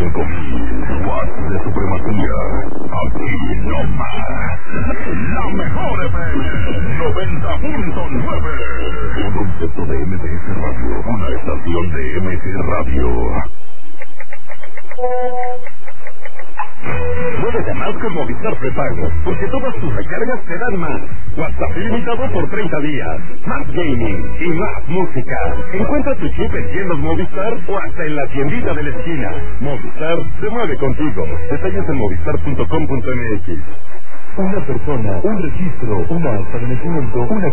5000 watts de supremacía. Aquí no más. La mejor FM 90.9. Un concepto de MBS Radio. Una estación de MS Radio. Muévete más con Movistar Prepago, porque todas tus recargas te dan más. WhatsApp ilimitado por 30 días, más gaming y más música. Encuentra tu chip en tiendas Movistar o hasta en la tiendita de la esquina. Movistar se mueve contigo. Detalles en movistar.com.mx. Una persona, un registro, una acta de nacimiento, una